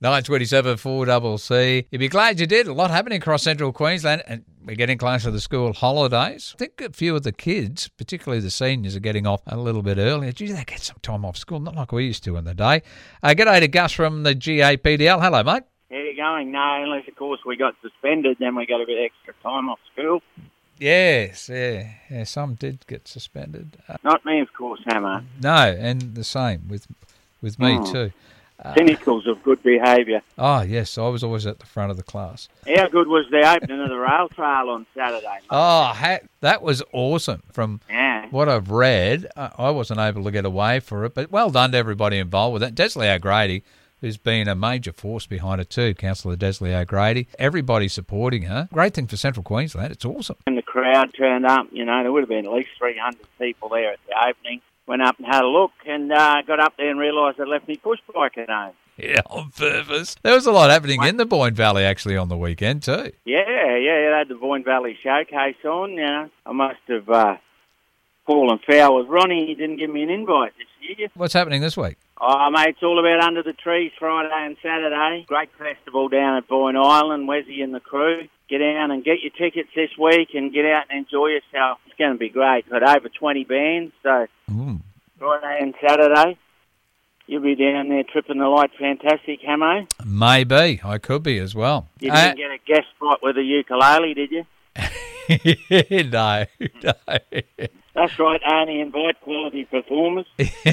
927 4CC. You'd be glad you did. A lot happening across central Queensland, and we're getting closer to the school holidays. I think a few of the kids, particularly the seniors, are getting off a little bit earlier. Gee, they get some time off school, not like we used to in the day. G'day to Gus from the GAPDL. Hello, mate. How you going? No, unless, of course, we got suspended, then we got a bit extra time off school. Yes, yeah, some did get suspended. Not me, of course, Hammer. No, and the same with me too. Cynicals of good behaviour. Oh, yes, I was always at the front of the class. How good was the opening of the rail trail on Saturday, mate? Oh, that was awesome. From Yeah. what I've read, I wasn't able to get away for it, but well done to everybody involved with it. Desley O'Grady, who's been a major force behind it too, Councillor Desley O'Grady. Everybody supporting her. Great thing for Central Queensland. It's awesome. And the crowd turned up, there would have been at least 300 people there at the opening. Went up and had a look and got up there and realised I left me push bike at home. Yeah, on purpose. There was a lot happening in the Boyne Valley actually on the weekend too. Yeah, they had the Boyne Valley Showcase on, I must have fallen foul with Ronnie. He didn't give me an invite this year. What's happening this week? Oh, mate, it's all about Under the Trees Friday and Saturday. Great festival down at Boyne Island, Wesley and the crew. Get down and get your tickets this week and get out and enjoy yourself. It's going to be great. Got over 20 bands, so Friday and Saturday. You'll be down there tripping the light. Fantastic, Hamo. Maybe. I could be as well. You didn't get a guest spot with a ukulele, did you? No. That's right, only invite quality performers.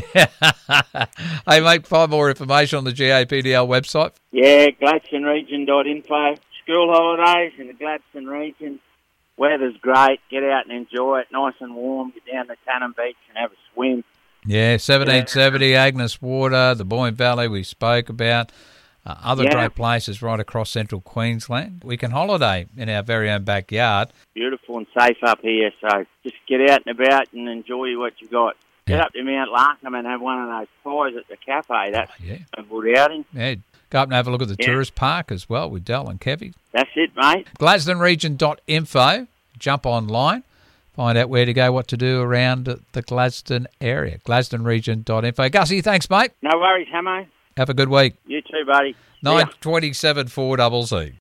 Hey, mate, find more information on the GAPDL website. Yeah, GladstoneRegion.info. School holidays in the Gladstone region. Weather's great. Get out and enjoy it. Nice and warm. Get down to Cannon Beach and have a swim. Yeah, 1770, Agnes Water, the Boyne Valley we spoke about. Other great places right across central Queensland. We can holiday in our very own backyard. Beautiful and safe up here, so just get out and about and enjoy what you got. Get up to Mount Larkham and have one of those pies at the cafe. That's a good outing. Yeah, go up and have a look at the tourist park as well with Del and Kevy. That's it, mate. GladstoneRegion.info. Jump online. Find out where to go, what to do around the Gladstone area. GladstoneRegion.info. Gussie, thanks, mate. No worries, Hamo. Have a good week. You too, buddy. 927 4CC.